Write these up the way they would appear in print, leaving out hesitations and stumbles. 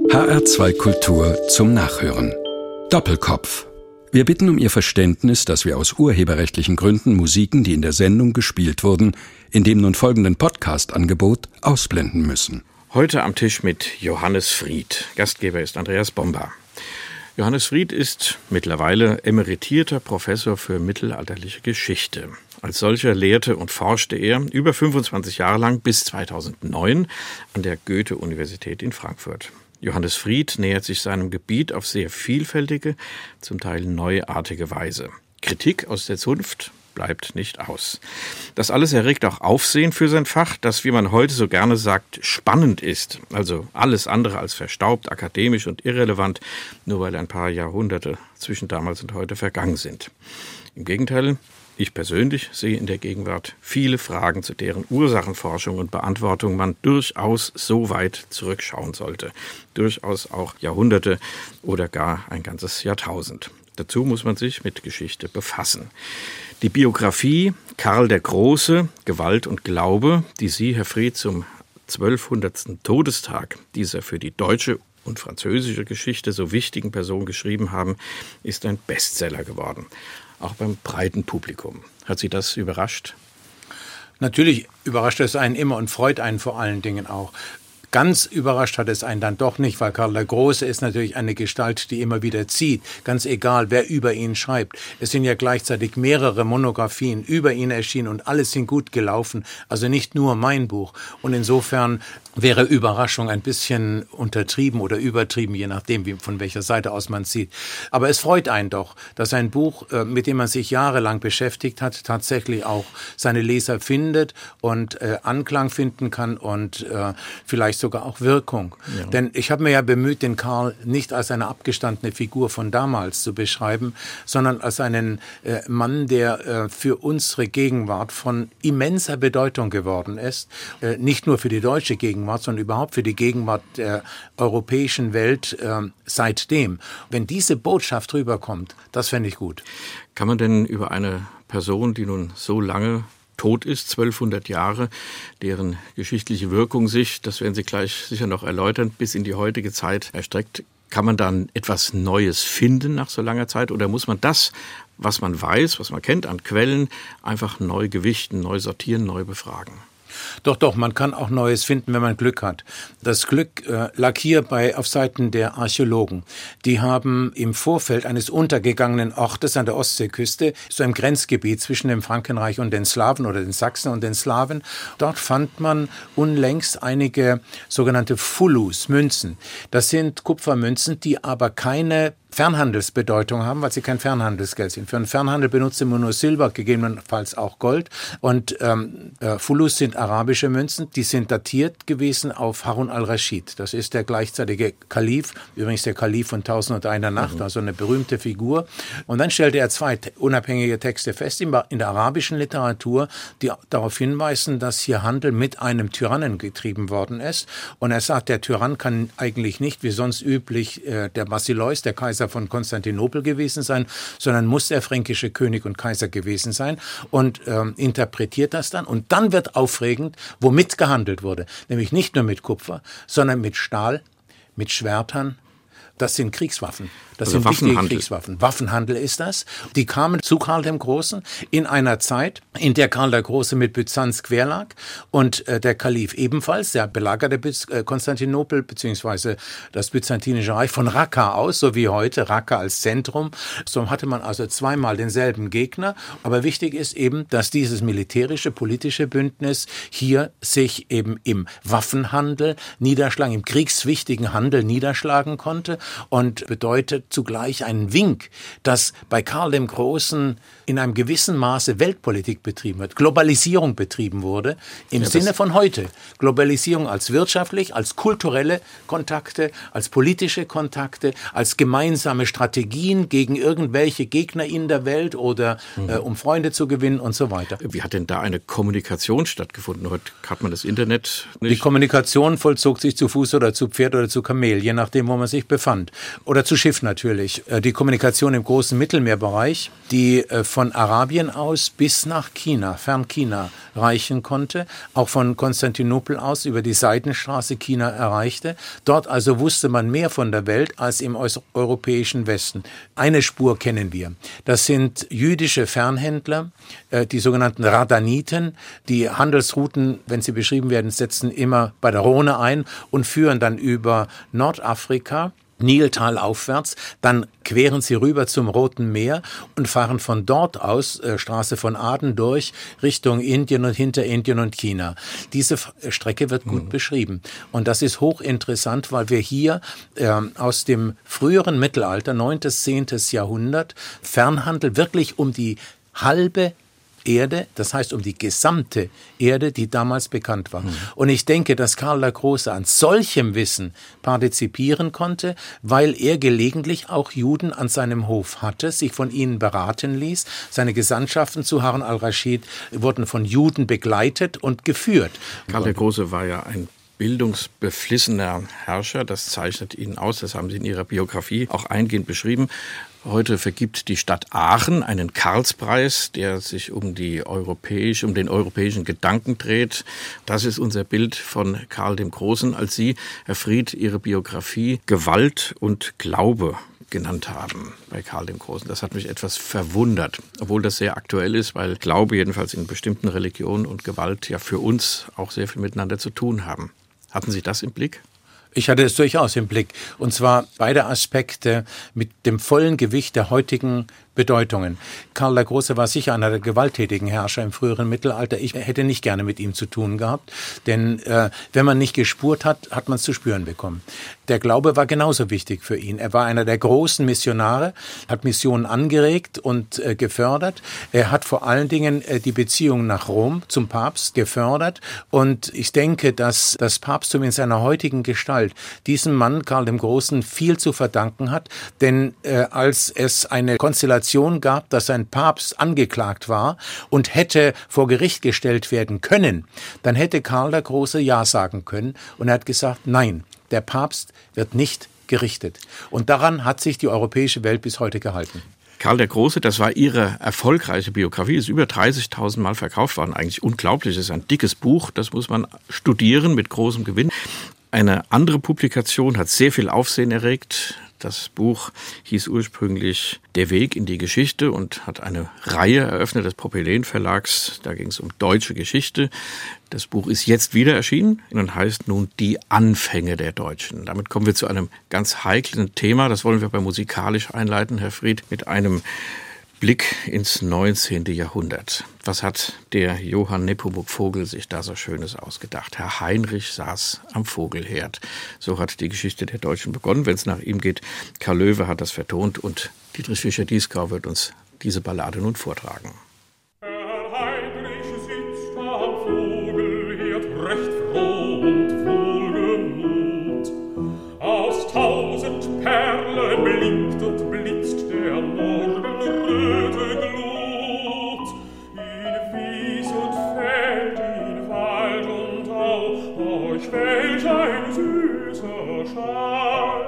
HR2 Kultur zum Nachhören. Doppelkopf. Wir bitten um Ihr Verständnis, dass wir aus urheberrechtlichen Gründen Musiken, die in der Sendung gespielt wurden, in dem nun folgenden Podcast-Angebot ausblenden müssen. Heute am Tisch mit Johannes Fried. Gastgeber ist Andreas Bomba. Johannes Fried ist mittlerweile emeritierter Professor für mittelalterliche Geschichte. Als solcher lehrte und forschte er über 25 Jahre lang bis 2009 an der Goethe-Universität in Frankfurt. Johannes Fried nähert sich seinem Gebiet auf sehr vielfältige, zum Teil neuartige Weise. Kritik aus der Zunft bleibt nicht aus. Das alles erregt auch Aufsehen für sein Fach, das, wie man heute so gerne sagt, spannend ist. Also alles andere als verstaubt, akademisch und irrelevant, nur weil ein paar Jahrhunderte zwischen damals und heute vergangen sind. Im Gegenteil, ich persönlich sehe in der Gegenwart viele Fragen, zu deren Ursachenforschung und Beantwortung man durchaus so weit zurückschauen sollte. Durchaus auch Jahrhunderte oder gar ein ganzes Jahrtausend. Dazu muss man sich mit Geschichte befassen. Die Biografie Karl der Große, Gewalt und Glaube, die Sie, Herr Fried, zum 1200. Todestag dieser für die deutsche und französische Geschichte so wichtigen Person geschrieben haben, ist ein Bestseller geworden. Auch beim breiten Publikum. Hat Sie das überrascht? Natürlich überrascht es einen immer und freut einen vor allen Dingen auch. Ganz überrascht hat es einen dann doch nicht, weil Karl der Große ist natürlich eine Gestalt, die immer wieder zieht, ganz egal, wer über ihn schreibt. Es sind ja gleichzeitig mehrere Monographien über ihn erschienen und alles sind gut gelaufen, also nicht nur mein Buch. Und insofern wäre Überraschung ein bisschen untertrieben oder übertrieben, je nachdem, von welcher Seite aus man sieht. Aber es freut einen doch, dass ein Buch, mit dem man sich jahrelang beschäftigt hat, tatsächlich auch seine Leser findet und Anklang finden kann und vielleicht sogar auch Wirkung. Ja. Denn ich habe mir ja bemüht, den Karl nicht als eine abgestandene Figur von damals zu beschreiben, sondern als einen Mann, der für unsere Gegenwart von immenser Bedeutung geworden ist. Nicht nur für die deutsche Gegenwart, sondern überhaupt für die Gegenwart der europäischen Welt seitdem. Wenn diese Botschaft rüberkommt, das fände ich gut. Kann man denn über eine Person, die nun so lange tot ist, 1200 Jahre, deren geschichtliche Wirkung sich, das werden Sie gleich sicher noch erläutern, bis in die heutige Zeit erstreckt, kann man dann etwas Neues finden nach so langer Zeit oder muss man das, was man weiß, was man kennt an Quellen, einfach neu gewichten, neu sortieren, neu befragen? Doch, man kann auch Neues finden, wenn man Glück hat. Das Glück lag hier auf Seiten der Archäologen. Die haben im Vorfeld eines untergegangenen Ortes an der Ostseeküste, so im Grenzgebiet zwischen dem Frankenreich und den Slawen oder den Sachsen und den Slawen, dort fand man unlängst einige sogenannte Fullus, Münzen. Das sind Kupfermünzen, die aber keine Fernhandelsbedeutung haben, weil sie kein Fernhandelsgeld sind. Für den Fernhandel benutzte man nur Silber, gegebenenfalls auch Gold. Und Fullus sind arabische Münzen, die sind datiert gewesen auf Harun al-Raschid. Das ist der gleichzeitige Kalif, übrigens der Kalif von 1001 Nacht, also eine berühmte Figur. Und dann stellte er zwei unabhängige Texte fest in der arabischen Literatur, die darauf hinweisen, dass hier Handel mit einem Tyrannen getrieben worden ist. Und er sagt, der Tyrann kann eigentlich nicht, wie sonst üblich, der Basileus, der Kaiser von Konstantinopel gewesen sein, sondern muss der fränkische König und Kaiser gewesen sein und interpretiert das dann. Und dann wird aufregend, womit gehandelt wurde. Nämlich nicht nur mit Kupfer, sondern mit Stahl, mit Schwertern. Das sind Kriegswaffen. Das sind wichtige Kriegswaffen. Waffenhandel ist das. Die kamen zu Karl dem Großen in einer Zeit, in der Karl der Große mit Byzanz quer lag und der Kalif ebenfalls, der belagerte Konstantinopel bzw. das Byzantinische Reich von Raqqa aus, so wie heute, Raqqa als Zentrum. So hatte man also zweimal denselben Gegner. Aber wichtig ist eben, dass dieses militärische, politische Bündnis hier sich eben im Waffenhandel niederschlagen, im kriegswichtigen Handel niederschlagen konnte und bedeutet zugleich einen Wink, dass bei Karl dem Großen in einem gewissen Maße Weltpolitik betrieben wird, Globalisierung betrieben wurde, im Sinne von heute. Globalisierung als wirtschaftlich, als kulturelle Kontakte, als politische Kontakte, als gemeinsame Strategien gegen irgendwelche Gegner in der Welt oder um Freunde zu gewinnen und so weiter. Wie hat denn da eine Kommunikation stattgefunden? Heute hat man das Internet nicht. Die Kommunikation vollzog sich zu Fuß oder zu Pferd oder zu Kamel, je nachdem, wo man sich befand. Land oder zu Schiff natürlich. Die Kommunikation im großen Mittelmeerbereich, die von Arabien aus bis nach China, Fern-China reichen konnte, auch von Konstantinopel aus über die Seidenstraße China erreichte. Dort also wusste man mehr von der Welt als im europäischen Westen. Eine Spur kennen wir. Das sind jüdische Fernhändler, die sogenannten Radaniten, die Handelsrouten, wenn sie beschrieben werden, setzen immer bei der Rhone ein und führen dann über Nordafrika, Niltal aufwärts, dann queren sie rüber zum Roten Meer und fahren von dort aus, Straße von Aden durch, Richtung Indien und hinter Indien und China. Diese Strecke wird gut beschrieben. Und das ist hochinteressant, weil wir hier aus dem früheren Mittelalter, 9., 10. Jahrhundert, Fernhandel wirklich um die halbe Erde, das heißt um die gesamte Erde, die damals bekannt war. Und ich denke, dass Karl der Große an solchem Wissen partizipieren konnte, weil er gelegentlich auch Juden an seinem Hof hatte, sich von ihnen beraten ließ. Seine Gesandtschaften zu Harun al-Raschid wurden von Juden begleitet und geführt. Karl der Große war ja ein bildungsbeflissener Herrscher, das zeichnet ihn aus, das haben Sie in Ihrer Biografie auch eingehend beschrieben. Heute vergibt die Stadt Aachen einen Karlspreis, der sich um den europäischen Gedanken dreht. Das ist unser Bild von Karl dem Großen, als Sie, Herr Fried, Ihre Biografie Gewalt und Glaube genannt haben bei Karl dem Großen. Das hat mich etwas verwundert, obwohl das sehr aktuell ist, weil Glaube jedenfalls in bestimmten Religionen und Gewalt ja für uns auch sehr viel miteinander zu tun haben. Hatten Sie das im Blick? Ich hatte es durchaus im Blick. Und zwar beide Aspekte mit dem vollen Gewicht der heutigen Bedeutungen. Karl der Große war sicher einer der gewalttätigen Herrscher im früheren Mittelalter. Ich hätte nicht gerne mit ihm zu tun gehabt, denn wenn man nicht gespurt hat, hat man es zu spüren bekommen. Der Glaube war genauso wichtig für ihn. Er war einer der großen Missionare, hat Missionen angeregt und gefördert. Er hat vor allen Dingen die Beziehung nach Rom zum Papst gefördert. Und ich denke, dass das Papsttum in seiner heutigen Gestalt diesem Mann, Karl dem Großen, viel zu verdanken hat. Denn als es eine Konstellation gab, dass ein Papst angeklagt war und hätte vor Gericht gestellt werden können, dann hätte Karl der Große Ja sagen können. Und er hat gesagt, nein, der Papst wird nicht gerichtet. Und daran hat sich die europäische Welt bis heute gehalten. Karl der Große, das war Ihre erfolgreiche Biografie, ist über 30.000 Mal verkauft worden. Eigentlich unglaublich, das ist ein dickes Buch, das muss man studieren mit großem Gewinn. Eine andere Publikation hat sehr viel Aufsehen erregt. Das Buch hieß ursprünglich Der Weg in die Geschichte und hat eine Reihe eröffnet des Propyläen Verlags. Da ging es um deutsche Geschichte. Das Buch ist jetzt wieder erschienen und heißt nun Die Anfänge der Deutschen. Damit kommen wir zu einem ganz heiklen Thema. Das wollen wir bei musikalisch einleiten, Herr Fried, mit einem Blick ins 19. Jahrhundert. Was hat der Johann Nepomuk Vogel sich da so Schönes ausgedacht? Herr Heinrich saß am Vogelherd. So hat die Geschichte der Deutschen begonnen. Wenn es nach ihm geht, Karl Löwe hat das vertont und Dietrich Fischer-Dieskau wird uns diese Ballade nun vortragen. Herr Heinrich sitzt am Vogelherd, recht froh und wohlgemut. Aus 1000 Perlen blinkt und blitzt der morgenröte Glut. In Wies und Feld, in Wald und Au, euch welch ein süßer Schall.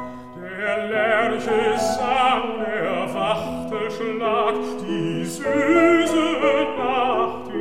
Der Lerche sang, der Wachtel schlag, die süße Nachtigall.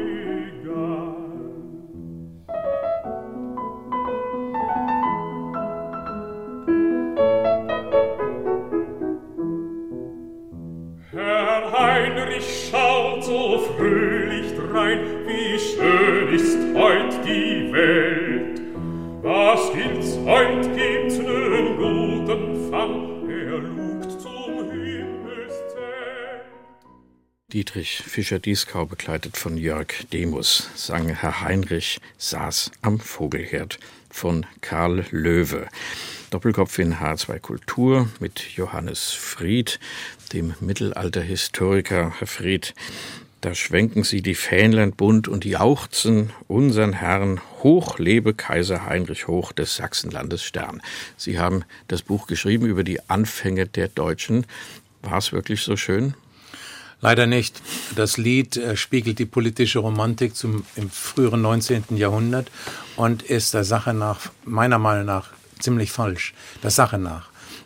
Herr Heinrich schaut so fröhlich drein, wie schön ist heut die Welt. Was gilt's heut, gibt's nen guten Fang, er lugt zum Himmelszelt. Dietrich Fischer-Dieskau, begleitet von Jörg Demus, sang Herr Heinrich saß am Vogelherd von Karl Löwe. Doppelkopf in H2 Kultur mit Johannes Fried, dem Mittelalterhistoriker. Herr Fried, da schwenken Sie die Fähnlein bunt und jauchzen unsern Herrn, hoch lebe Kaiser Heinrich Hoch des Sachsenlandes Stern. Sie haben das Buch geschrieben über die Anfänge der Deutschen. War es wirklich so schön? Leider nicht. Das Lied spiegelt die politische Romantik im früheren 19. Jahrhundert und ist der Sache nach, meiner Meinung nach, ziemlich falsch. Der Sache nach.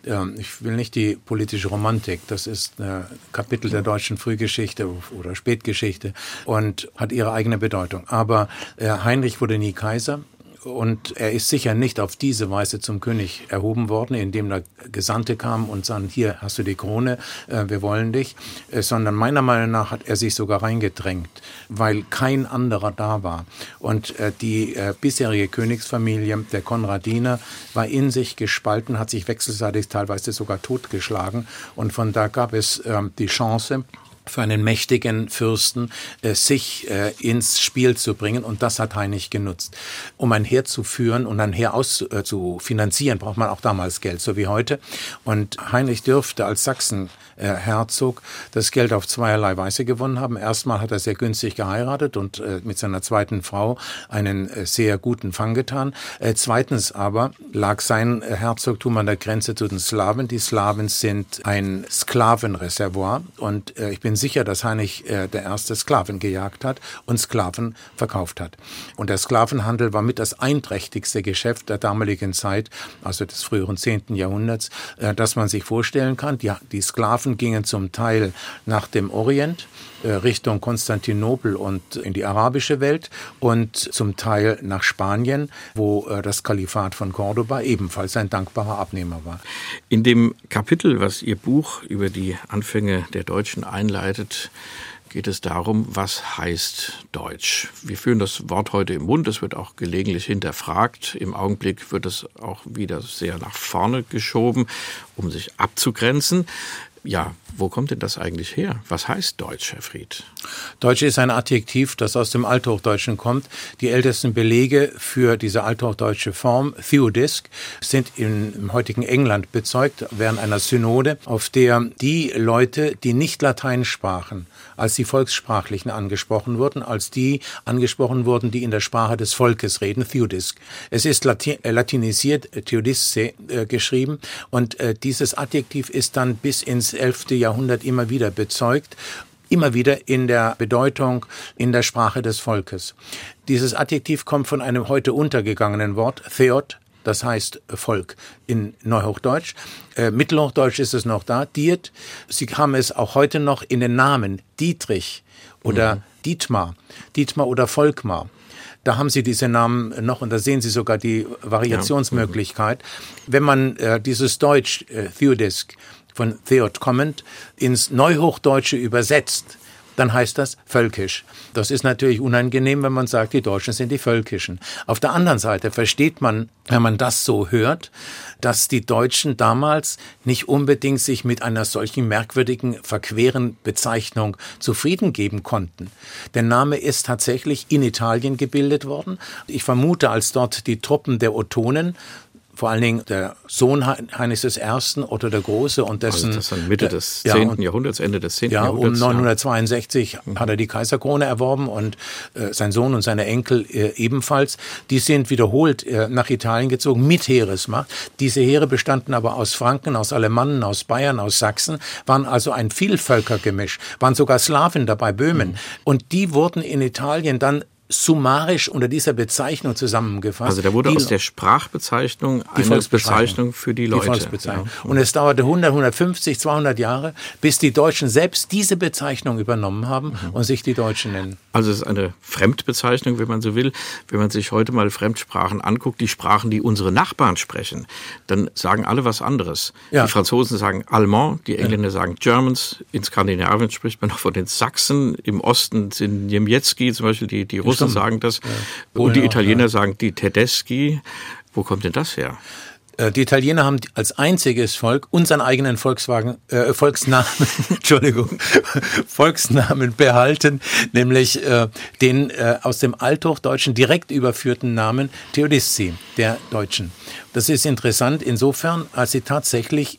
Ich will nicht die politische Romantik, das ist ein Kapitel der deutschen Frühgeschichte oder Spätgeschichte und hat ihre eigene Bedeutung. Aber Heinrich wurde nie Kaiser. Und er ist sicher nicht auf diese Weise zum König erhoben worden, indem da Gesandte kamen und sagten, hier hast du die Krone, wir wollen dich, sondern meiner Meinung nach hat er sich sogar reingedrängt, weil kein anderer da war. Und die bisherige Königsfamilie, der Konradiner, war in sich gespalten, hat sich wechselseitig teilweise sogar totgeschlagen. Und von da gab es die Chance für einen mächtigen Fürsten, sich ins Spiel zu bringen. Und das hat Heinrich genutzt. Um ein Heer zu führen und ein Heer zu finanzieren, braucht man auch damals Geld, so wie heute. Und Heinrich dürfte als Sachsenherzog das Geld auf zweierlei Weise gewonnen haben. Erstmal hat er sehr günstig geheiratet und mit seiner zweiten Frau einen sehr guten Fang getan. Zweitens aber lag sein Herzogtum an der Grenze zu den Slawen. Die Slawen sind ein Sklavenreservoir und ich bin sicher, dass Heinrich der erste Sklaven gejagt hat und Sklaven verkauft hat. Und der Sklavenhandel war mit das einträchtigste Geschäft der damaligen Zeit, also des früheren 10. Jahrhunderts, das man sich vorstellen kann. Die Sklaven gingen zum Teil nach dem Orient, Richtung Konstantinopel und in die arabische Welt und zum Teil nach Spanien, wo das Kalifat von Cordoba ebenfalls ein dankbarer Abnehmer war. In dem Kapitel, was Ihr Buch über die Anfänge der Deutschen einleitet, geht es darum, was heißt Deutsch. Wir führen das Wort heute im Mund, es wird auch gelegentlich hinterfragt. Im Augenblick wird es auch wieder sehr nach vorne geschoben, um sich abzugrenzen. Ja, wo kommt denn das eigentlich her? Was heißt Deutsch, Herr Fried? Deutsch ist ein Adjektiv, das aus dem Althochdeutschen kommt. Die ältesten Belege für diese althochdeutsche Form, Theodisk, sind im heutigen England bezeugt während einer Synode, auf der die Leute, die nicht Latein sprachen, als die Volkssprachlichen angesprochen wurden, als die angesprochen wurden, die in der Sprache des Volkes reden, Theodisk. Es ist latinisiert, Theodisce, geschrieben und dieses Adjektiv ist dann bis ins 11. Jahrhundert immer wieder bezeugt, immer wieder in der Bedeutung in der Sprache des Volkes. Dieses Adjektiv kommt von einem heute untergegangenen Wort, Theot, das heißt Volk in Neuhochdeutsch. Mittelhochdeutsch ist es noch da, Diet. Sie haben es auch heute noch in den Namen Dietrich oder Dietmar oder Volkmar. Da haben Sie diese Namen noch und da sehen Sie sogar die Variationsmöglichkeit. Wenn man dieses Deutsch, Theodisk, von Theot kommend, ins Neuhochdeutsche übersetzt, dann heißt das völkisch. Das ist natürlich unangenehm, wenn man sagt, die Deutschen sind die Völkischen. Auf der anderen Seite versteht man, wenn man das so hört, dass die Deutschen damals nicht unbedingt sich mit einer solchen merkwürdigen, verqueren Bezeichnung zufrieden geben konnten. Der Name ist tatsächlich in Italien gebildet worden. Ich vermute, als dort die Truppen der Ottonen, vor allen Dingen der Sohn Heinrichs I., Otto der Große und dessen... Also das ist Mitte des 10. Jahrhunderts, Ende des 10. Jahrhunderts. Um 962 hat er die Kaiserkrone erworben und sein Sohn und seine Enkel ebenfalls. Die sind wiederholt nach Italien gezogen mit Heeresmacht. Diese Heere bestanden aber aus Franken, aus Alemannen, aus Bayern, aus Sachsen, waren also ein Vielvölkergemisch, waren sogar Slawen dabei, Böhmen. Und die wurden in Italien dann summarisch unter dieser Bezeichnung zusammengefasst. Also da wurde aus der Sprachbezeichnung eine Bezeichnung für die Leute. Die Volksbezeichnung. Ja. Und es dauerte 100, 150, 200 Jahre, bis die Deutschen selbst diese Bezeichnung übernommen haben und sich die Deutschen nennen. Also es ist eine Fremdbezeichnung, wenn man so will. Wenn man sich heute mal Fremdsprachen anguckt, die Sprachen, die unsere Nachbarn sprechen, dann sagen alle was anderes. Ja. Die Franzosen sagen Allemand, die Engländer sagen Germans, in Skandinavien spricht man noch von den Sachsen, im Osten sind Niemiecki, zum Beispiel die Russen sagen das, und die Italiener sagen die Tedeschi. Wo kommt denn das her? Die Italiener haben als einziges Volk unseren eigenen Volksnamen behalten, nämlich den aus dem Althochdeutschen direkt überführten Namen Theodisci, der Deutschen. Das ist interessant insofern, als sie tatsächlich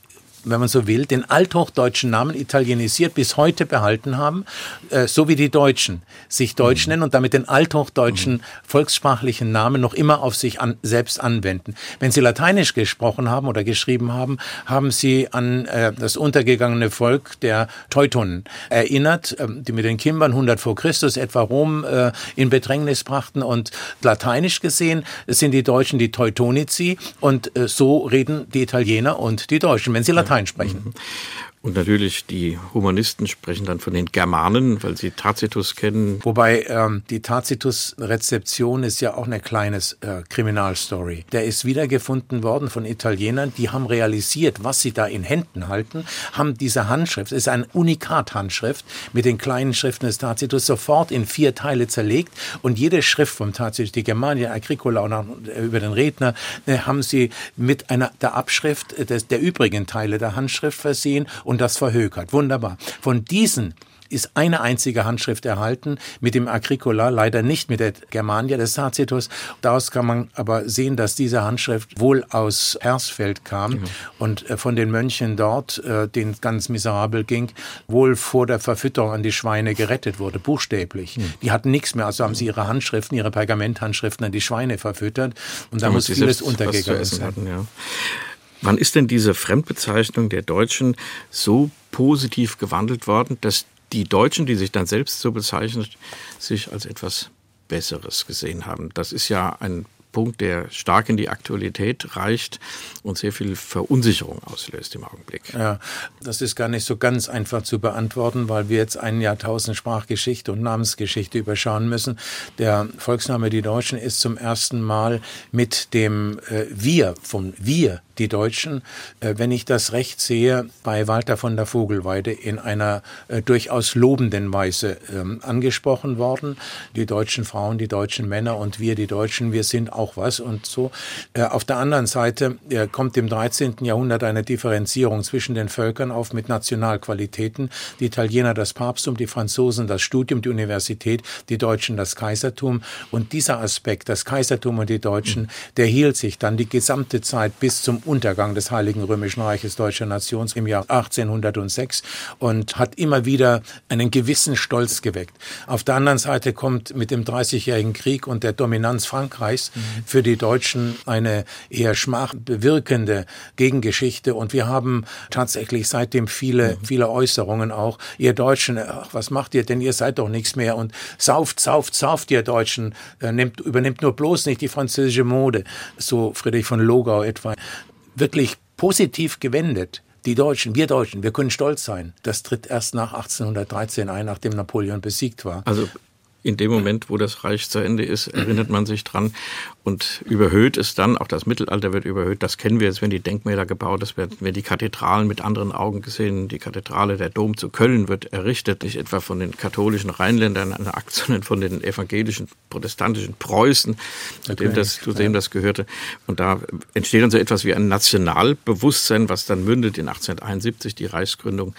wenn man so will, den althochdeutschen Namen italienisiert bis heute behalten haben, so wie die Deutschen sich Deutsch nennen und damit den althochdeutschen volkssprachlichen Namen noch immer auf sich selbst anwenden. Wenn sie Lateinisch gesprochen haben oder geschrieben haben, haben sie an das untergegangene Volk der Teutonen erinnert, die mit den Kimbern 100 vor Christus etwa Rom in Bedrängnis brachten, und lateinisch gesehen sind die Deutschen die Teutonici, und so reden die Italiener und die Deutschen, wenn sie Latein sprechen. Und natürlich die Humanisten sprechen dann von den Germanen, weil sie Tacitus kennen. Wobei die Tacitus-Rezeption ist ja auch eine kleine Kriminalstory. Der ist wiedergefunden worden von Italienern, die haben realisiert, was sie da in Händen halten, haben diese Handschrift, es ist eine Unikat-Handschrift, mit den kleinen Schriften des Tacitus sofort in 4 Teile zerlegt, und jede Schrift vom Tacitus, die Germania Agricola und auch über den Redner, haben sie mit der Abschrift der übrigen Teile der Handschrift versehen und das verhökert. Wunderbar. Von diesen ist eine einzige Handschrift erhalten, mit dem Agricola, leider nicht mit der Germania des Tacitus. Daraus kann man aber sehen, dass diese Handschrift wohl aus Hersfeld kam und von den Mönchen dort, denen ganz miserabel ging, wohl vor der Verfütterung an die Schweine gerettet wurde, buchstäblich. Die hatten nichts mehr, also haben sie ihre Handschriften, ihre Pergamenthandschriften an die Schweine verfüttert, und da muss vieles untergegangen sein. Hatten, ja. Wann ist denn diese Fremdbezeichnung der Deutschen so positiv gewandelt worden, dass die Deutschen, die sich dann selbst so bezeichnet, sich als etwas Besseres gesehen haben? Das ist ja ein Punkt, der stark in die Aktualität reicht und sehr viel Verunsicherung auslöst im Augenblick. Ja, das ist gar nicht so ganz einfach zu beantworten, weil wir jetzt ein Jahrtausend Sprachgeschichte und Namensgeschichte überschauen müssen. Der Volksname die Deutschen ist zum ersten Mal mit dem Wir, vom Wir, die Deutschen, wenn ich das recht sehe, bei Walter von der Vogelweide in einer durchaus lobenden Weise angesprochen worden. Die deutschen Frauen, die deutschen Männer und wir, die Deutschen, wir sind auch was und so. Auf der anderen Seite kommt im 13. Jahrhundert eine Differenzierung zwischen den Völkern auf mit Nationalqualitäten. Die Italiener das Papsttum, die Franzosen das Studium, die Universität, die Deutschen das Kaisertum. Und dieser Aspekt, das Kaisertum und die Deutschen, der hielt sich dann die gesamte Zeit bis zum Untergang des Heiligen Römischen Reiches Deutscher Nation im Jahr 1806 und hat immer wieder einen gewissen Stolz geweckt. Auf der anderen Seite kommt mit dem 30-jährigen Krieg und der Dominanz Frankreichs für die Deutschen eine eher schmachbewirkende Gegengeschichte, und wir haben tatsächlich seitdem viele Äußerungen auch. Ihr Deutschen, ach, was macht ihr denn? Ihr seid doch nichts mehr, und sauft, ihr Deutschen, übernimmt nur bloß nicht die französische Mode, so Friedrich von Logau etwa. Wirklich positiv gewendet. Die Deutschen, wir können stolz sein. Das tritt erst nach 1813 ein, nachdem Napoleon besiegt war. Also in dem Moment, wo das Reich zu Ende ist, erinnert man sich dran und überhöht es dann. Auch das Mittelalter wird überhöht. Das kennen wir jetzt, wenn die Denkmäler gebaut ist, werden die Kathedralen mit anderen Augen gesehen. Die Kathedrale, der Dom zu Köln wird errichtet, nicht etwa von den katholischen Rheinländern eine Akt, sondern von den evangelischen, protestantischen Preußen, zu dem das gehörte. Und da entsteht dann so etwas wie ein Nationalbewusstsein, was dann mündet in 1871, die Reichsgründung.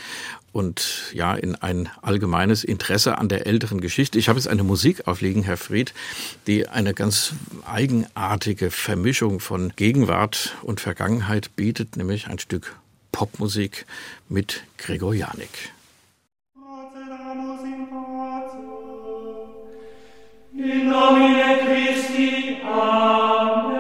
Und ja, in ein allgemeines Interesse an der älteren Geschichte. Ich habe jetzt eine Musik aufliegen, Herr Fried, die eine ganz eigenartige Vermischung von Gegenwart und Vergangenheit bietet, nämlich ein Stück Popmusik mit Gregor Janik. In nomine Christi, Amen.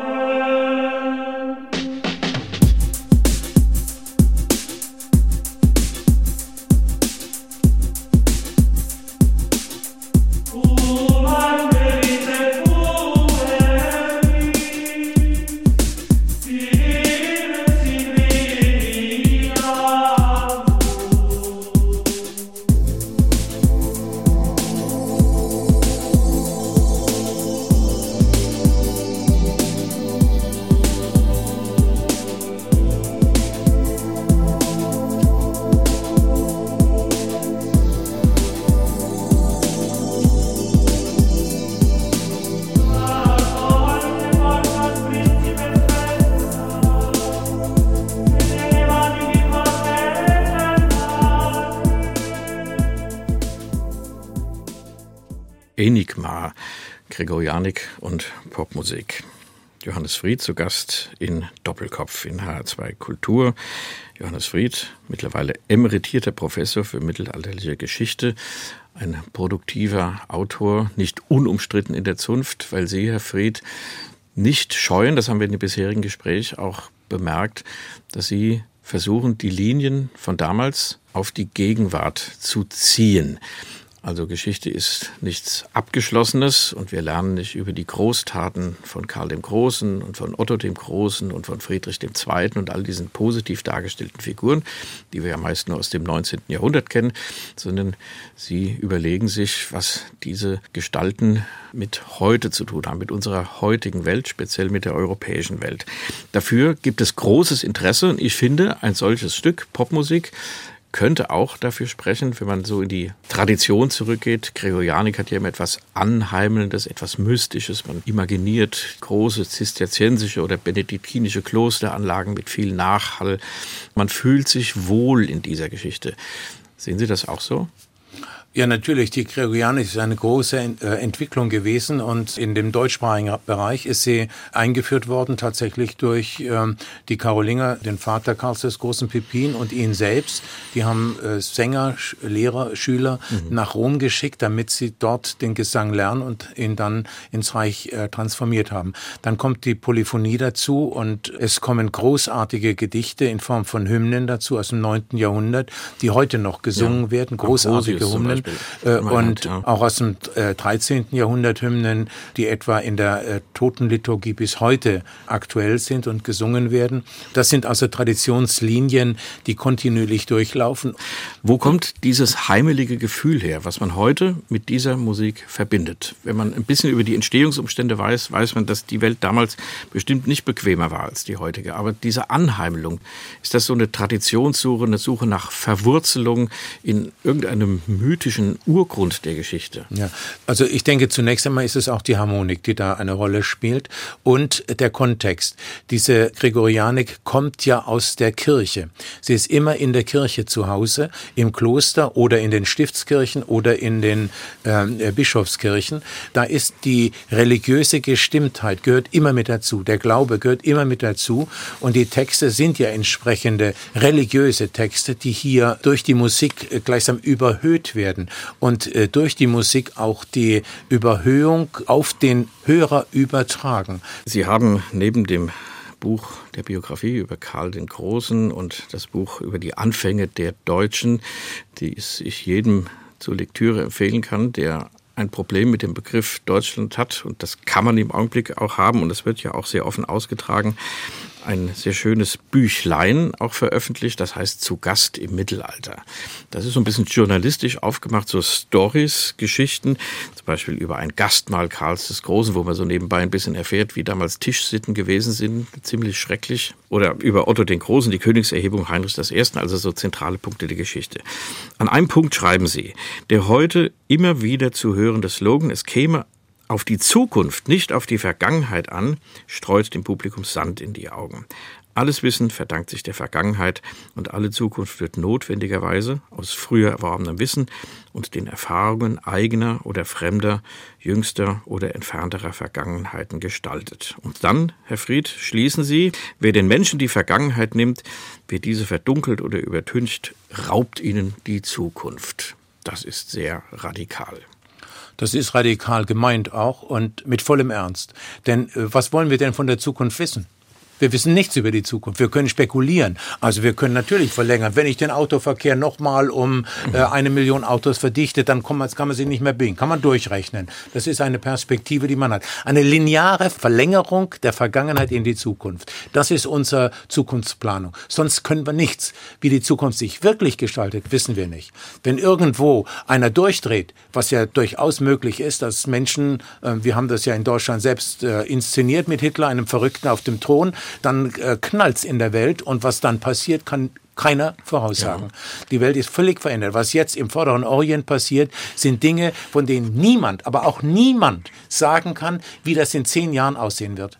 Enigma, Gregor Janik und Popmusik. Johannes Fried zu Gast in Doppelkopf in HR2 Kultur. Johannes Fried, mittlerweile emeritierter Professor für mittelalterliche Geschichte, ein produktiver Autor, nicht unumstritten in der Zunft, weil Sie, Herr Fried, nicht scheuen, das haben wir in dem bisherigen Gespräch auch bemerkt, dass Sie versuchen, die Linien von damals auf die Gegenwart zu ziehen. Also Geschichte ist nichts Abgeschlossenes und wir lernen nicht über die Großtaten von Karl dem Großen und von Otto dem Großen und von Friedrich II. Und all diesen positiv dargestellten Figuren, die wir ja meist nur aus dem 19. Jahrhundert kennen, sondern sie überlegen sich, was diese Gestalten mit heute zu tun haben, mit unserer heutigen Welt, speziell mit der europäischen Welt. Dafür gibt es großes Interesse und ich finde, ein solches Stück Popmusik könnte auch dafür sprechen, wenn man so in die Tradition zurückgeht. Gregorianik hat ja immer etwas Anheimelndes, etwas Mystisches. Man imaginiert große zisterziensische oder benediktinische Klosteranlagen mit viel Nachhall. Man fühlt sich wohl in dieser Geschichte. Sehen Sie das auch so? Ja, natürlich. Die Gregorianik ist eine große Entwicklung gewesen und in dem deutschsprachigen Bereich ist sie eingeführt worden, tatsächlich durch die Karolinger, den Vater Karls des großen Pippin und ihn selbst. Die haben Sänger, Lehrer, Schüler nach Rom geschickt, damit sie dort den Gesang lernen und ihn dann ins Reich transformiert haben. Dann kommt die Polyphonie dazu und es kommen großartige Gedichte in Form von Hymnen dazu aus dem 9. Jahrhundert, die heute noch gesungen werden, großartige Hymnen. Und auch aus dem 13. Jahrhundert Hymnen, die etwa in der Totenliturgie bis heute aktuell sind und gesungen werden. Das sind also Traditionslinien, die kontinuierlich durchlaufen. Wo kommt dieses heimelige Gefühl her, was man heute mit dieser Musik verbindet? Wenn man ein bisschen über die Entstehungsumstände weiß, weiß man, dass die Welt damals bestimmt nicht bequemer war als die heutige. Aber diese Anheimelung, ist das so eine Traditionssuche, eine Suche nach Verwurzelung in irgendeinem mythischen Urgrund der Geschichte? Ja, also ich denke, zunächst einmal ist es auch die Harmonik, die da eine Rolle spielt und der Kontext. Diese Gregorianik kommt ja aus der Kirche. Sie ist immer in der Kirche zu Hause, im Kloster oder in den Stiftskirchen oder in den Bischofskirchen. Da ist die religiöse Gestimmtheit, gehört immer mit dazu. Der Glaube gehört immer mit dazu und die Texte sind ja entsprechende religiöse Texte, die hier durch die Musik gleichsam überhöht werden. Und durch die Musik auch die Überhöhung auf den Hörer übertragen. Sie haben neben dem Buch der Biografie über Karl den Großen und das Buch über die Anfänge der Deutschen, die ich jedem zur Lektüre empfehlen kann, der ein Problem mit dem Begriff Deutschland hat. Und das kann man im Augenblick auch haben. Und das wird ja auch sehr offen ausgetragen. Ein sehr schönes Büchlein auch veröffentlicht, das heißt Zu Gast im Mittelalter. Das ist so ein bisschen journalistisch aufgemacht, so Storys, Geschichten, zum Beispiel über ein Gastmahl Karls des Großen, wo man so nebenbei ein bisschen erfährt, wie damals Tischsitten gewesen sind, ziemlich schrecklich. Oder über Otto den Großen, die Königserhebung Heinrichs I., also so zentrale Punkte der Geschichte. An einem Punkt schreiben Sie, der heute immer wieder zu hörende Slogan, es käme auf die Zukunft, nicht auf die Vergangenheit an, streut dem Publikum Sand in die Augen. Alles Wissen verdankt sich der Vergangenheit und alle Zukunft wird notwendigerweise aus früher erworbenem Wissen und den Erfahrungen eigener oder fremder, jüngster oder entfernterer Vergangenheiten gestaltet. Und dann, Herr Fried, schließen Sie, wer den Menschen die Vergangenheit nimmt, wird diese verdunkelt oder übertüncht, raubt ihnen die Zukunft. Das ist sehr radikal. Das ist radikal gemeint auch und mit vollem Ernst. Denn was wollen wir denn von der Zukunft wissen? Wir wissen nichts über die Zukunft. Wir können spekulieren. Also wir können natürlich verlängern. Wenn ich den Autoverkehr nochmal um 1 Million Autos verdichte, dann kann man sie nicht mehr biegen. Kann man durchrechnen. Das ist eine Perspektive, die man hat. Eine lineare Verlängerung der Vergangenheit in die Zukunft. Das ist unsere Zukunftsplanung. Sonst können wir nichts. Wie die Zukunft sich wirklich gestaltet, wissen wir nicht. Wenn irgendwo einer durchdreht, was ja durchaus möglich ist, dass Menschen, wir haben das ja in Deutschland selbst inszeniert mit Hitler, einem Verrückten auf dem Thron, dann knallt's in der Welt und was dann passiert, kann keiner voraussagen. Ja. Die Welt ist völlig verändert. Was jetzt im Vorderen Orient passiert, sind Dinge, von denen niemand, aber auch niemand sagen kann, wie das in 10 Jahren aussehen wird.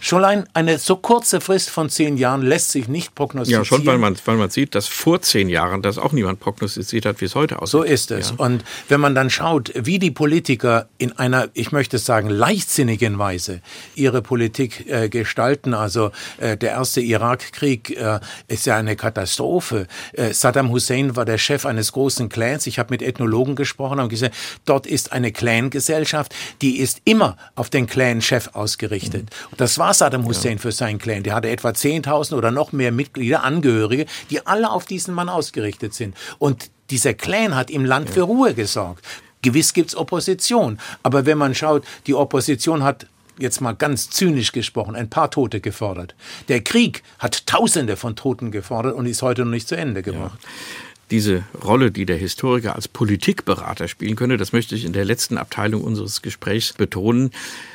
Schon eine so kurze Frist von 10 Jahren lässt sich nicht prognostizieren. Ja, schon, weil man sieht, dass vor 10 Jahren das auch niemand prognostiziert hat, wie es heute aussieht. So ist es. Ja. Und wenn man dann schaut, wie die Politiker in einer, ich möchte sagen, leichtsinnigen Weise ihre Politik gestalten, also der erste Irakkrieg ist ja eine Katastrophe. Saddam Hussein war der Chef eines großen Clans. Ich habe mit Ethnologen gesprochen und gesagt, dort ist eine Clan-Gesellschaft, die ist immer auf den Clan-Chef ausgerichtet. Und das war Saddam Hussein für seinen Clan. Der hatte etwa 10.000 oder noch mehr Mitglieder, Angehörige, die alle auf diesen Mann ausgerichtet sind. Und dieser Clan hat im Land für Ruhe gesorgt. Gewiss gibt's Opposition. Aber wenn man schaut, die Opposition hat, jetzt mal ganz zynisch gesprochen, ein paar Tote gefordert. Der Krieg hat Tausende von Toten gefordert und ist heute noch nicht zu Ende gebracht. Ja. Diese Rolle, die der Historiker als Politikberater spielen könnte, das möchte ich in der letzten Abteilung unseres Gesprächs betonen.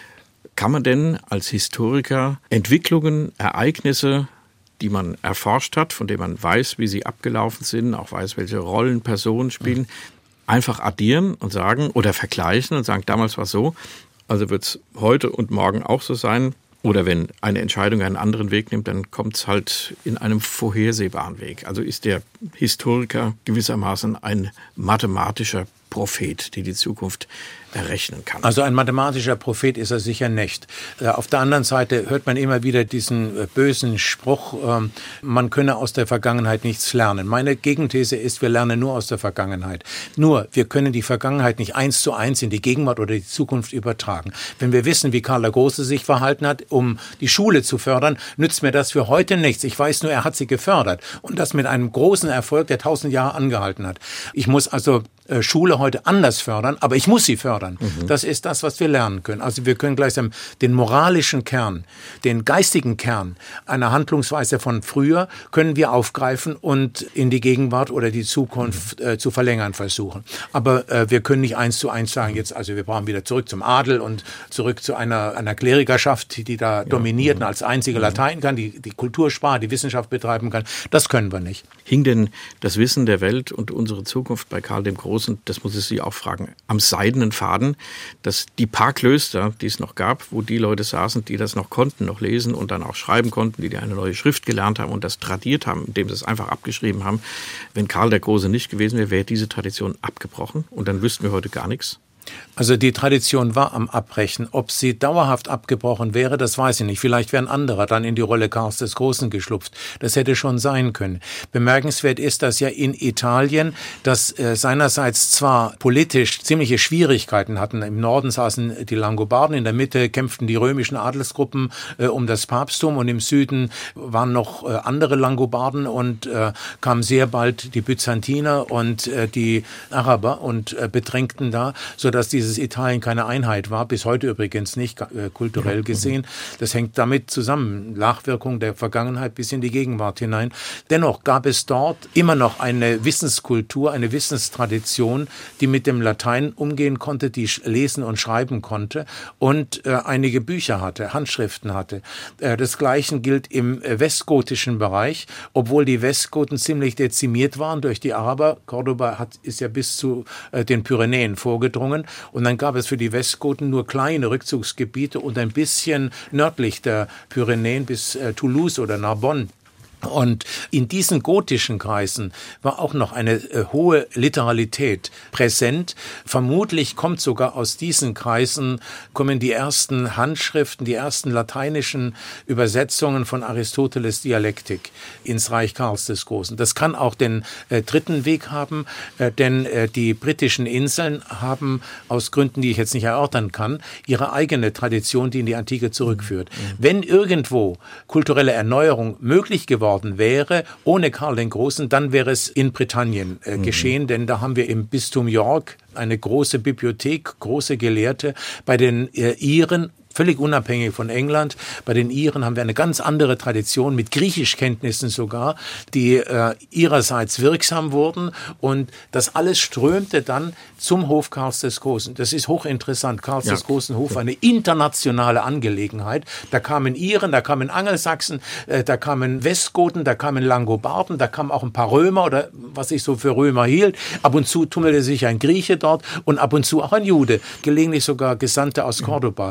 Kann man denn als Historiker Entwicklungen, Ereignisse, die man erforscht hat, von denen man weiß, wie sie abgelaufen sind, auch weiß, welche Rollen Personen spielen, einfach addieren und sagen oder vergleichen und sagen, damals war es so, also wird es heute und morgen auch so sein? Oder wenn eine Entscheidung einen anderen Weg nimmt, dann kommt es halt in einem vorhersehbaren Weg. Also ist der Historiker gewissermaßen ein mathematischer Prophet, der die Zukunft errechnen kann. Also ein mathematischer Prophet ist er sicher nicht. Auf der anderen Seite hört man immer wieder diesen bösen Spruch, man könne aus der Vergangenheit nichts lernen. Meine Gegenthese ist, wir lernen nur aus der Vergangenheit. Nur, wir können die Vergangenheit nicht 1:1 in die Gegenwart oder die Zukunft übertragen. Wenn wir wissen, wie Karl der Große sich verhalten hat, um die Schule zu fördern, nützt mir das für heute nichts. Ich weiß nur, er hat sie gefördert. Und das mit einem großen Erfolg, der 1000 Jahre angehalten hat. Ich muss also Schule heute anders fördern, aber ich muss sie fördern. Das ist das, was wir lernen können. Also wir können gleichsam den moralischen Kern, den geistigen Kern einer Handlungsweise von früher können wir aufgreifen und in die Gegenwart oder die Zukunft zu verlängern versuchen. Aber wir können nicht 1:1 sagen, jetzt, also wir brauchen wieder zurück zum Adel und zurück zu einer Klerigerschaft, die da dominiert und als einzige Latein kann, die Kultursprache, die Wissenschaft betreiben kann. Das können wir nicht. Hing denn das Wissen der Welt und unsere Zukunft bei Karl dem Großen, das muss ich Sie auch fragen, am seidenen Faden, dass die paar Klöster, die es noch gab, wo die Leute saßen, die das noch konnten, noch lesen und dann auch schreiben konnten, die eine neue Schrift gelernt haben und das tradiert haben, indem sie es einfach abgeschrieben haben. Wenn Karl der Große nicht gewesen wäre, wäre diese Tradition abgebrochen und dann wüssten wir heute gar nichts. Also die Tradition war am Abbrechen. Ob sie dauerhaft abgebrochen wäre, das weiß ich nicht. Vielleicht wäre ein anderer dann in die Rolle Karls des Großen geschlupft. Das hätte schon sein können. Bemerkenswert ist, dass ja in Italien, das seinerseits zwar politisch ziemliche Schwierigkeiten hatten. Im Norden saßen die Langobarden, in der Mitte kämpften die römischen Adelsgruppen um das Papsttum und im Süden waren noch andere Langobarden und kamen sehr bald die Byzantiner und die Araber und bedrängten da, sodass dieses Italien keine Einheit war, bis heute übrigens nicht, kulturell gesehen. Das hängt damit zusammen, Nachwirkung der Vergangenheit bis in die Gegenwart hinein. Dennoch gab es dort immer noch eine Wissenskultur, eine Wissenstradition, die mit dem Latein umgehen konnte, die lesen und schreiben konnte und einige Bücher hatte, Handschriften hatte. Desgleichen gilt im westgotischen Bereich, obwohl die Westgoten ziemlich dezimiert waren durch die Araber. Cordoba ist ja bis zu den Pyrenäen vorgedrungen. Und dann gab es für die Westgoten nur kleine Rückzugsgebiete und ein bisschen nördlich der Pyrenäen bis Toulouse oder Narbonne. Und in diesen gotischen Kreisen war auch noch eine hohe Literalität präsent. Vermutlich kommt sogar aus diesen Kreisen, kommen die ersten Handschriften, die ersten lateinischen Übersetzungen von Aristoteles Dialektik ins Reich Karls des Großen. Das kann auch den dritten Weg haben, denn die britischen Inseln haben aus Gründen, die ich jetzt nicht erörtern kann, ihre eigene Tradition, die in die Antike zurückführt. Wenn irgendwo kulturelle Erneuerung möglich geworden wäre, ohne Karl den Großen, dann wäre es in Britannien geschehen, denn da haben wir im Bistum York eine große Bibliothek, große Gelehrte. Bei den Iren, völlig unabhängig von England, bei den Iren haben wir eine ganz andere Tradition, mit Griechischkenntnissen sogar, die ihrerseits wirksam wurden und das alles strömte dann zum Hof Karls des Großen. Das ist hochinteressant. Karls des Großen Hof war eine internationale Angelegenheit. Da kamen Iren, da kamen Angelsachsen, da kamen Westgoten, da kamen Langobarden, da kamen auch ein paar Römer oder was ich so für Römer hielt. Ab und zu tummelte sich ein Grieche dort und ab und zu auch ein Jude, gelegentlich sogar Gesandte aus Cordoba oder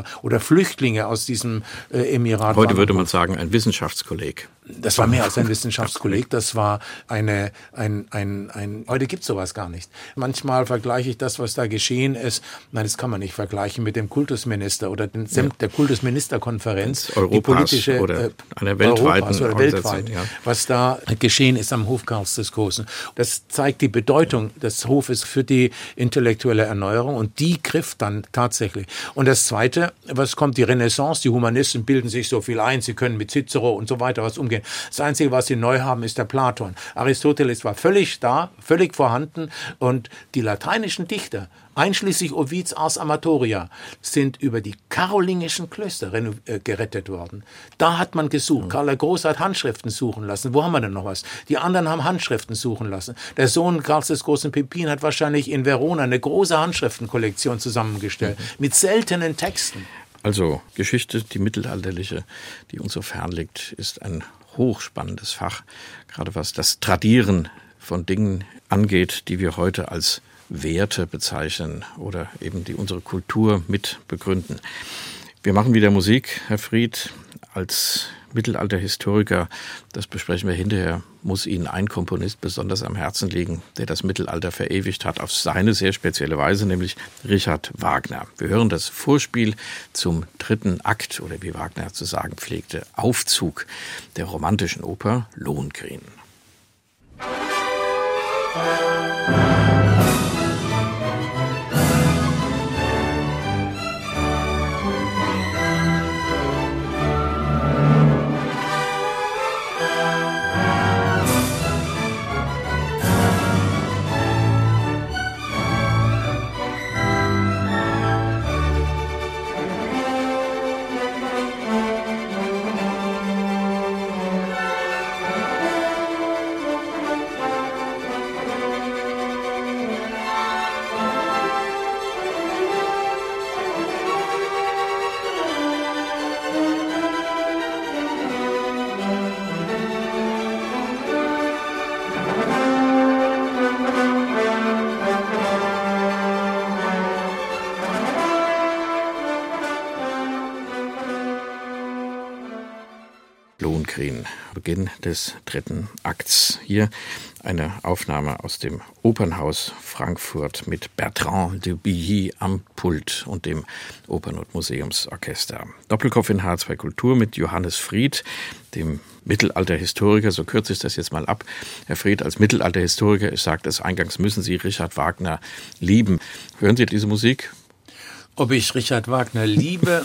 Flüchtlinge aus diesem Emirat. Heute würde man sagen, ein Wissenschaftskolleg. Das war mehr als ein Wissenschaftskolleg, das war heute gibt's sowas gar nicht. Manchmal vergleiche ich das, was da geschehen ist, nein, das kann man nicht vergleichen mit dem Kultusminister oder der Kultusministerkonferenz, Europas die politische, oder einer weltweiten weltweit, was da geschehen ist am Hof Karls des Großen. Das zeigt die Bedeutung des Hofes für die intellektuelle Erneuerung und die griff dann tatsächlich. Und das Zweite, was kommt, die Renaissance, die Humanisten bilden sich so viel ein, sie können mit Cicero und so weiter was umgehen. Das Einzige, was sie neu haben, ist der Platon. Aristoteles war völlig da, völlig vorhanden und die lateinischen Dichter, einschließlich Ovids Ars Amatoria, sind über die karolingischen Klöster gerettet worden. Da hat man gesucht. Karl der Große hat Handschriften suchen lassen. Wo haben wir denn noch was? Die anderen haben Handschriften suchen lassen. Der Sohn Karls des Großen Pippin hat wahrscheinlich in Verona eine große Handschriftenkollektion zusammengestellt mit seltenen Texten. Also Geschichte, die mittelalterliche, die uns so fern liegt, ist ein hochspannendes Fach, gerade was das Tradieren von Dingen angeht, die wir heute als Werte bezeichnen oder eben die unsere Kultur mit begründen. Wir machen wieder Musik, Herr Fried, als Mittelalterhistoriker, das besprechen wir hinterher, muss Ihnen ein Komponist besonders am Herzen liegen, der das Mittelalter verewigt hat, auf seine sehr spezielle Weise, nämlich Richard Wagner. Wir hören das Vorspiel zum 3. Akt, oder wie Wagner zu sagen pflegte, Aufzug der romantischen Oper Lohengrin. Lohengrin, Beginn des 3. Akts. Hier eine Aufnahme aus dem Opernhaus Frankfurt mit Bertrand de Billy am Pult und dem Opern- und Museumsorchester. Doppelkopf in H2 Kultur mit Johannes Fried, dem Mittelalterhistoriker, so kürze ich das jetzt mal ab. Herr Fried, als Mittelalterhistoriker, ich sagte es eingangs, müssen Sie Richard Wagner lieben. Hören Sie diese Musik? Ob ich Richard Wagner liebe,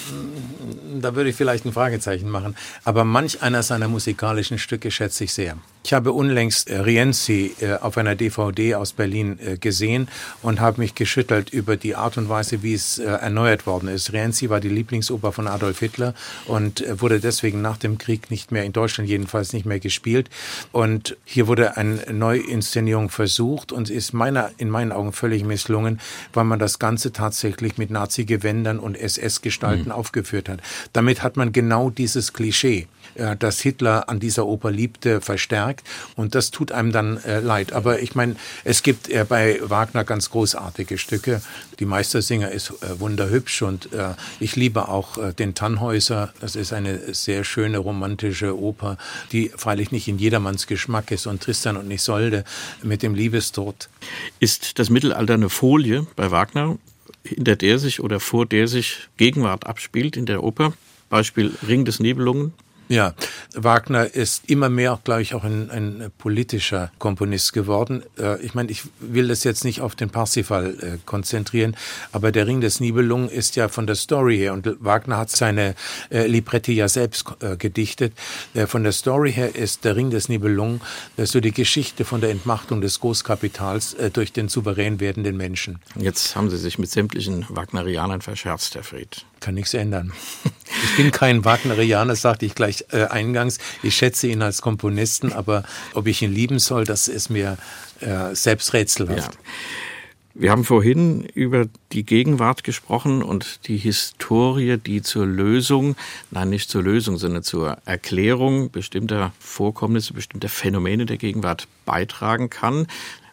da würde ich vielleicht ein Fragezeichen machen. Aber manch einer seiner musikalischen Stücke schätze ich sehr. Ich habe unlängst Rienzi auf einer DVD aus Berlin gesehen und habe mich geschüttelt über die Art und Weise, wie es erneuert worden ist. Rienzi war die Lieblingsoper von Adolf Hitler und wurde deswegen nach dem Krieg nicht mehr, in Deutschland jedenfalls nicht mehr gespielt. Und hier wurde eine Neuinszenierung versucht und ist in meinen Augen völlig misslungen, weil man das Ganze tatsächlich mit Nazi-Gewändern und SS-Gestalten aufgeführt hat. Damit hat man genau dieses Klischee, das Hitler an dieser Oper liebte, verstärkt. Und das tut einem dann leid. Aber ich meine, es gibt bei Wagner ganz großartige Stücke. Die Meistersinger ist wunderhübsch und ich liebe auch den Tannhäuser. Das ist eine sehr schöne romantische Oper, die freilich nicht in jedermanns Geschmack ist. Und Tristan und Isolde mit dem Liebestod. Ist das Mittelalter eine Folie bei Wagner, hinter der sich oder vor der sich Gegenwart abspielt in der Oper? Beispiel Ring des Nibelungen. Ja, Wagner ist immer mehr, glaube ich, auch ein politischer Komponist geworden. Ich meine, ich will das jetzt nicht auf den Parsifal konzentrieren, aber der Ring des Nibelungen ist ja von der Story her, und Wagner hat seine Libretti ja selbst gedichtet. Von der Story her ist der Ring des Nibelungen so die Geschichte von der Entmachtung des Großkapitals durch den souverän werdenden Menschen. Jetzt haben Sie sich mit sämtlichen Wagnerianern verscherzt, Herr Fried. Kann nichts ändern. Ich bin kein Wagnerianer, sagte ich gleich eingangs. Ich schätze ihn als Komponisten, aber ob ich ihn lieben soll, das ist mir selbst rätselhaft. Ja. Wir haben vorhin über die Gegenwart gesprochen und die Historie, die zur Lösung, nein, nicht zur Lösung, sondern zur Erklärung bestimmter Vorkommnisse, bestimmter Phänomene der Gegenwart beitragen kann.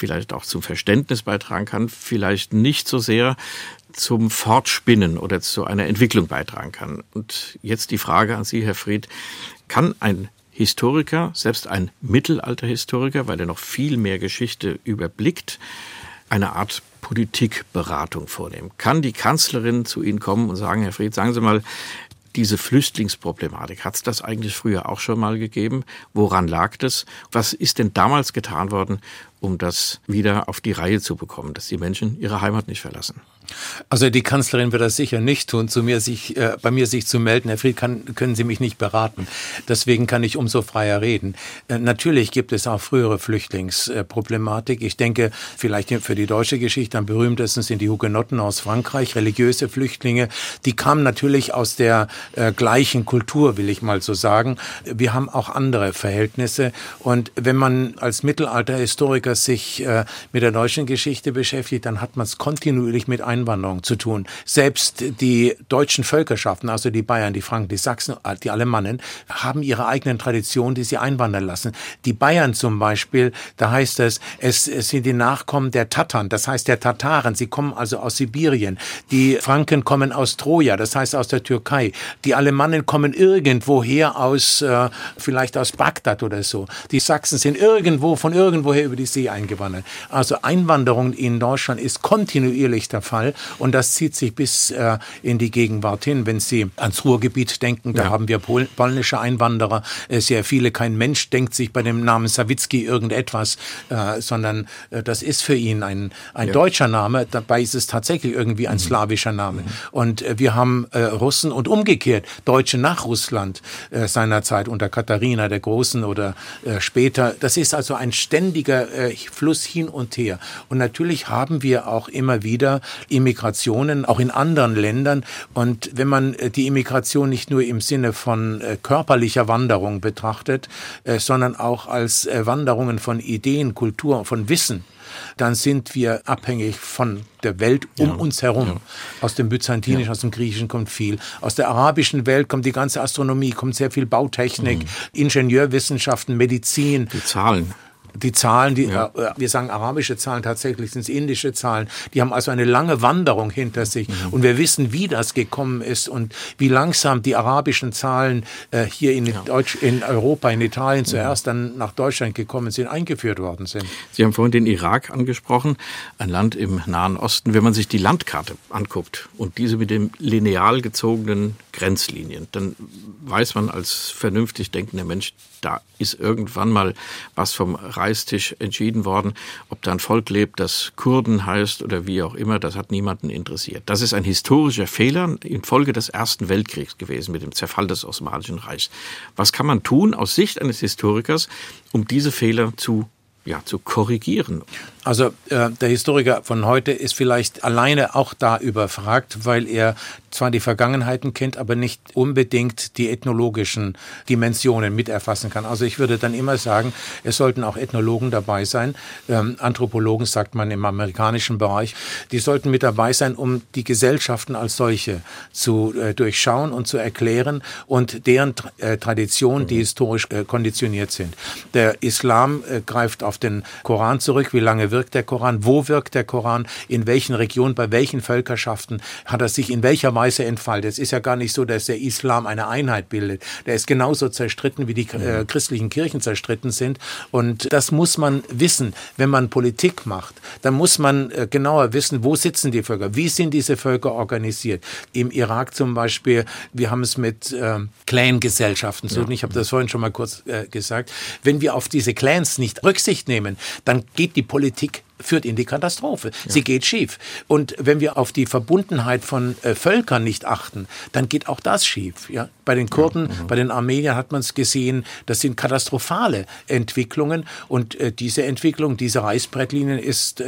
vielleicht auch zum Verständnis beitragen kann, vielleicht nicht so sehr zum Fortspinnen oder zu einer Entwicklung beitragen kann. Und jetzt die Frage an Sie, Herr Fried, kann ein Historiker, selbst ein Mittelalterhistoriker, weil er noch viel mehr Geschichte überblickt, eine Art Politikberatung vornehmen? Kann die Kanzlerin zu Ihnen kommen und sagen, Herr Fried, sagen Sie mal, diese Flüchtlingsproblematik, hat es das eigentlich früher auch schon mal gegeben? Woran lag das? Was ist denn damals getan worden, um das wieder auf die Reihe zu bekommen, dass die Menschen ihre Heimat nicht verlassen? Also die Kanzlerin wird das sicher nicht tun, bei mir sich zu melden. Herr Fried, können Sie mich nicht beraten. Deswegen kann ich umso freier reden. Natürlich gibt es auch frühere Flüchtlingsproblematik. Ich denke, vielleicht für die deutsche Geschichte am berühmtesten sind die Hugenotten aus Frankreich, religiöse Flüchtlinge. Die kamen natürlich aus der gleichen Kultur, will ich mal so sagen. Wir haben auch andere Verhältnisse. Und wenn man als Mittelalterhistoriker sich mit der deutschen Geschichte beschäftigt, dann hat man es kontinuierlich mit Einwanderung zu tun. Selbst die deutschen Völkerschaften, also die Bayern, die Franken, die Sachsen, die Alemannen, haben ihre eigenen Traditionen, die sie einwandern lassen. Die Bayern zum Beispiel, da heißt es sind die Nachkommen der Tatern, das heißt der Tataren, sie kommen also aus Sibirien. Die Franken kommen aus Troja, das heißt aus der Türkei. Die Alemannen kommen irgendwoher vielleicht aus Bagdad oder so. Die Sachsen sind von irgendwoher über die See eingewandert. Also Einwanderung in Deutschland ist kontinuierlich der Fall. Und das zieht sich bis in die Gegenwart hin. Wenn Sie ans Ruhrgebiet denken, da haben wir polnische Einwanderer, sehr viele. Kein Mensch denkt sich bei dem Namen Sawicki irgendetwas, sondern das ist für ihn ein deutscher Name. Dabei ist es tatsächlich irgendwie ein slawischer Name. Und wir haben Russen und umgekehrt Deutsche nach Russland seinerzeit unter Katharina der Großen oder später. Das ist also ein ständiger Fluss hin und her. Und natürlich haben wir auch immer wieder Immigrationen, auch in anderen Ländern. Und wenn man die Immigration nicht nur im Sinne von körperlicher Wanderung betrachtet, sondern auch als Wanderungen von Ideen, Kultur, von Wissen, dann sind wir abhängig von der Welt um uns herum. Ja. Aus dem Byzantinischen, aus dem Griechischen kommt viel. Aus der arabischen Welt kommt die ganze Astronomie, kommt sehr viel Bautechnik, Ingenieurwissenschaften, Medizin. Die Zahlen. Die Zahlen, wir sagen arabische Zahlen, tatsächlich sind es indische Zahlen, die haben also eine lange Wanderung hinter sich. Und wir wissen, wie das gekommen ist und wie langsam die arabischen Zahlen hier in Europa, in Italien zuerst, dann nach Deutschland gekommen sind, eingeführt worden sind. Sie haben vorhin den Irak angesprochen, ein Land im Nahen Osten. Wenn man sich die Landkarte anguckt und diese mit den lineal gezogenen Grenzlinien, dann weiß man als vernünftig denkender Mensch, da ist irgendwann mal was vom Reistisch entschieden worden. Ob da ein Volk lebt, das Kurden heißt oder wie auch immer, das hat niemanden interessiert. Das ist ein historischer Fehler infolge des Ersten Weltkriegs gewesen mit dem Zerfall des Osmanischen Reichs. Was kann man tun aus Sicht eines Historikers, um diese Fehler zu korrigieren? Also der Historiker von heute ist vielleicht alleine auch da überfragt, weil er zwar die Vergangenheiten kennt, aber nicht unbedingt die ethnologischen Dimensionen mit erfassen kann. Also ich würde dann immer sagen, es sollten auch Ethnologen dabei sein. Anthropologen sagt man im amerikanischen Bereich. Die sollten mit dabei sein, um die Gesellschaften als solche zu durchschauen und zu erklären und deren Traditionen, die historisch konditioniert sind. Der Islam greift auf den Koran zurück. Wie lange wirkt der Koran? Wo wirkt der Koran? In welchen Regionen, bei welchen Völkerschaften hat er sich in welcher Weise entfaltet? Es ist ja gar nicht so, dass der Islam eine Einheit bildet. Der ist genauso zerstritten, wie die christlichen Kirchen zerstritten sind. Und das muss man wissen, wenn man Politik macht. Dann muss man genauer wissen, wo sitzen die Völker? Wie sind diese Völker organisiert? Im Irak zum Beispiel, wir haben es mit Clan-Gesellschaften zu tun. Ich habe das vorhin schon mal kurz gesagt. Wenn wir auf diese Clans nicht Rücksicht nehmen, dann geht die Politik führt in die Katastrophe. Sie geht schief. Und wenn wir auf die Verbundenheit von Völkern nicht achten, dann geht auch das schief. Ja? Bei den Kurden, bei den Armeniern hat man es gesehen, das sind katastrophale Entwicklungen. Und diese Entwicklung, diese Reißbrettlinien ist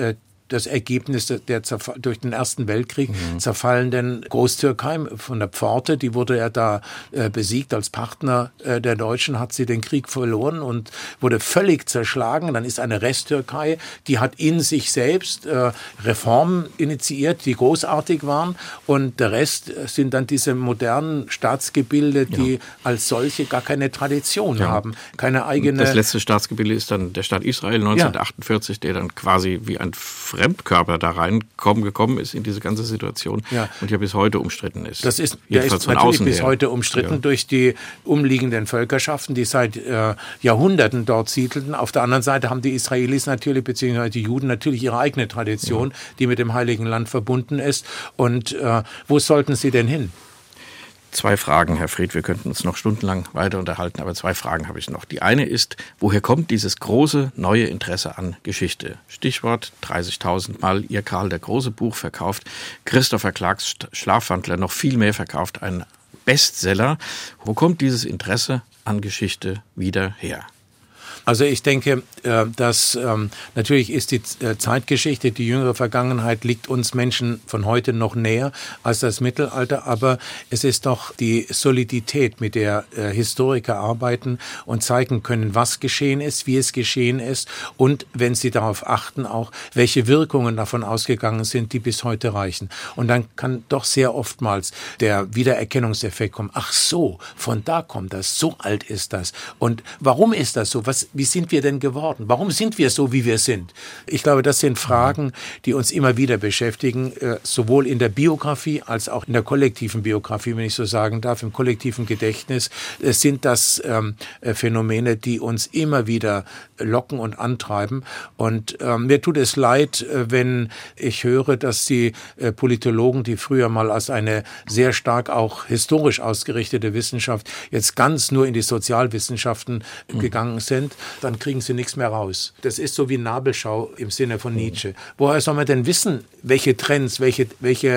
das Ergebnis der durch den Ersten Weltkrieg zerfallenden Großtürkei von der Pforte. Die wurde ja da besiegt als Partner der Deutschen, hat sie den Krieg verloren und wurde völlig zerschlagen. Dann ist eine Resttürkei, die hat in sich selbst Reformen initiiert, die großartig waren. Und der Rest sind dann diese modernen Staatsgebilde, die als solche gar keine Tradition haben, keine eigene... Das letzte Staatsgebilde ist dann der Staat Israel 1948, der dann quasi wie ein Fremdkörper da reingekommen ist in diese ganze Situation und ja bis heute umstritten ist. Der ist natürlich bis heute umstritten durch die umliegenden Völkerschaften, die seit Jahrhunderten dort siedelten. Auf der anderen Seite haben die Israelis natürlich, beziehungsweise die Juden natürlich ihre eigene Tradition, die mit dem Heiligen Land verbunden ist. Und wo sollten sie denn hin? 2 Fragen, Herr Fried, wir könnten uns noch stundenlang weiter unterhalten, aber 2 Fragen habe ich noch. Die eine ist, woher kommt dieses große neue Interesse an Geschichte? Stichwort 30.000 Mal Ihr Karl der große Buch verkauft, Christopher Clarks Schlafwandler noch viel mehr verkauft, ein Bestseller. Wo kommt dieses Interesse an Geschichte wieder her? Also ich denke, dass natürlich ist die Zeitgeschichte, die jüngere Vergangenheit liegt uns Menschen von heute noch näher als das Mittelalter, aber es ist doch die Solidität, mit der Historiker arbeiten und zeigen können, was geschehen ist, wie es geschehen ist und, wenn sie darauf achten, auch welche Wirkungen davon ausgegangen sind, die bis heute reichen. Und dann kann doch sehr oftmals der Wiedererkennungseffekt kommen. Ach so, von da kommt das, so alt ist das. Und warum ist das so? Wie sind wir denn geworden? Warum sind wir so, wie wir sind? Ich glaube, das sind Fragen, die uns immer wieder beschäftigen, sowohl in der Biografie als auch in der kollektiven Biografie, wenn ich so sagen darf, im kollektiven Gedächtnis, sind das Phänomene, die uns immer wieder locken und antreiben. Und mir tut es leid, wenn ich höre, dass die Politologen, die früher mal als eine sehr stark auch historisch ausgerichtete Wissenschaft jetzt ganz nur in die Sozialwissenschaften gegangen sind, dann kriegen sie nichts mehr raus. Das ist so wie Nabelschau im Sinne von Nietzsche. Woher soll man denn wissen, welche Trends, welche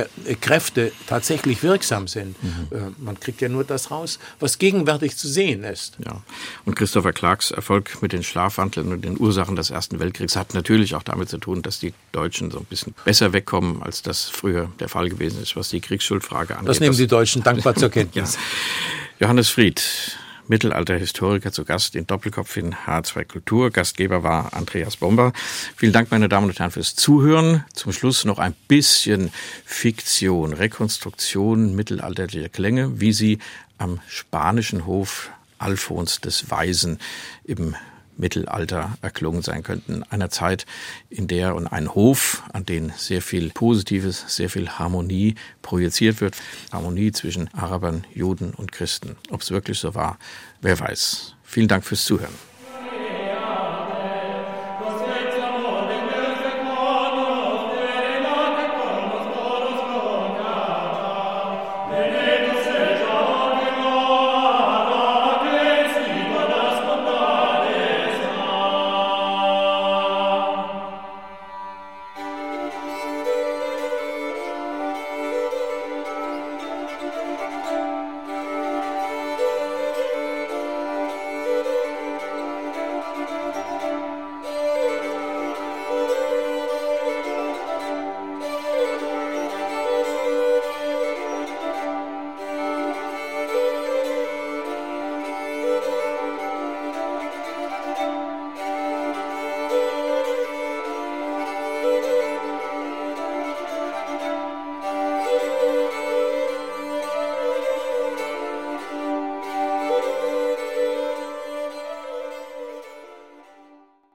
Kräfte tatsächlich wirksam sind? Man kriegt ja nur das raus, was gegenwärtig zu sehen ist. Ja. Und Christopher Clarks Erfolg mit den Schlafwandlern und den Ursachen des Ersten Weltkriegs hat natürlich auch damit zu tun, dass die Deutschen so ein bisschen besser wegkommen, als das früher der Fall gewesen ist, was die Kriegsschuldfrage angeht. Das nehmen die Deutschen dankbar zur Kenntnis. Ja. Johannes Fried, Mittelalterhistoriker, zu Gast in Doppelkopf in H2 Kultur. Gastgeber war Andreas Bomba. Vielen Dank, meine Damen und Herren, fürs Zuhören. Zum Schluss noch ein bisschen Fiktion, Rekonstruktion mittelalterlicher Klänge, wie sie am spanischen Hof Alfons des Weisen im Mittelalter erklungen sein könnten. Einer Zeit, in der und ein Hof, an den sehr viel Positives, sehr viel Harmonie projiziert wird. Harmonie zwischen Arabern, Juden und Christen. Ob es wirklich so war, wer weiß. Vielen Dank fürs Zuhören.